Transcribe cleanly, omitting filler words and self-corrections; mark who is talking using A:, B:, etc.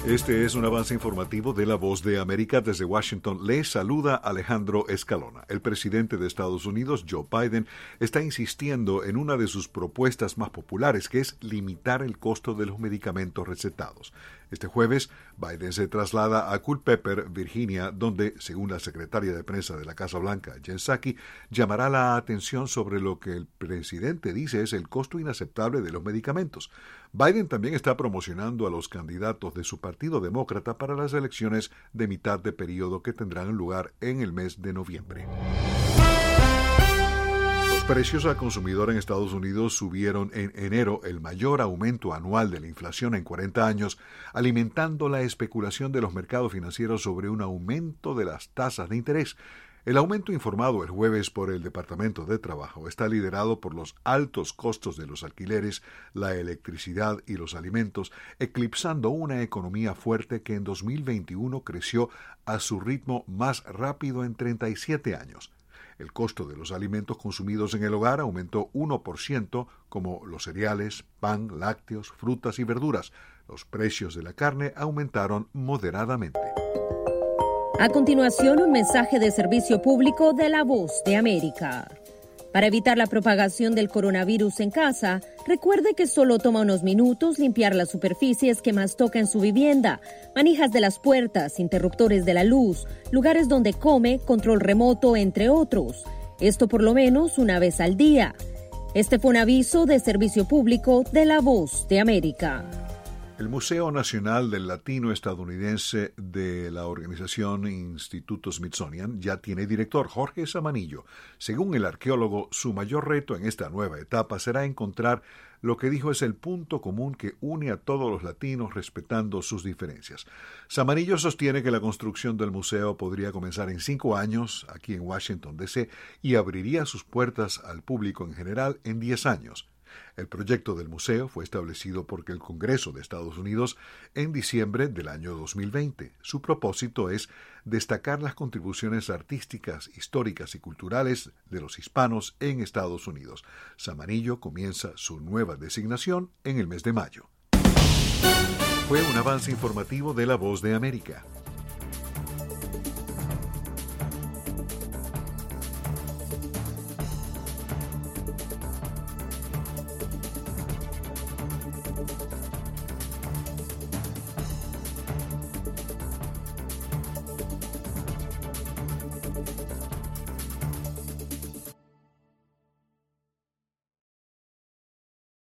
A: Este es un avance informativo de La Voz de América. Desde Washington les saluda Alejandro Escalona. El presidente de Estados Unidos, Joe Biden, está insistiendo en una de sus propuestas más populares, que es limitar el costo de los medicamentos recetados. Este jueves, Biden se traslada a Culpeper, Virginia, donde, según la secretaria de prensa de la Casa Blanca, Jen Psaki, llamará la atención sobre lo que el presidente dice es el costo inaceptable de los medicamentos. Biden también está promocionando a los candidatos de su Partido Demócrata para las elecciones de mitad de periodo que tendrán lugar en el mes de noviembre. Los precios al consumidor en Estados Unidos subieron en enero, el mayor aumento anual de la inflación en 40 años, alimentando la especulación de los mercados financieros sobre un aumento de las tasas de interés. El aumento informado el jueves por el Departamento de Trabajo está liderado por los altos costos de los alquileres, la electricidad y los alimentos, eclipsando una economía fuerte que en 2021 creció a su ritmo más rápido en 37 años. El costo de los alimentos consumidos en el hogar aumentó 1%, como los cereales, pan, lácteos, frutas y verduras. Los precios de la carne aumentaron moderadamente.
B: A continuación, un mensaje de servicio público de La Voz de América. Para evitar la propagación del coronavirus en casa, recuerde que solo toma unos minutos limpiar las superficies que más toca en su vivienda, manijas de las puertas, interruptores de la luz, lugares donde come, control remoto, entre otros. Esto por lo menos una vez al día. Este fue un aviso de servicio público de La Voz de América.
A: El Museo Nacional del Latino Estadounidense de la organización Instituto Smithsonian ya tiene director, Jorge Zamanillo. Según el arqueólogo, su mayor reto en esta nueva etapa será encontrar lo que dijo es el punto común que une a todos los latinos respetando sus diferencias. Zamanillo sostiene que la construcción del museo podría comenzar en 5 años aquí en Washington, D.C. y abriría sus puertas al público en general en 10 años. El proyecto del museo fue establecido por el Congreso de Estados Unidos en diciembre del año 2020. Su propósito es destacar las contribuciones artísticas, históricas y culturales de los hispanos en Estados Unidos. Zamanillo comienza su nueva designación en el mes de mayo. Fue un avance informativo de La Voz de América.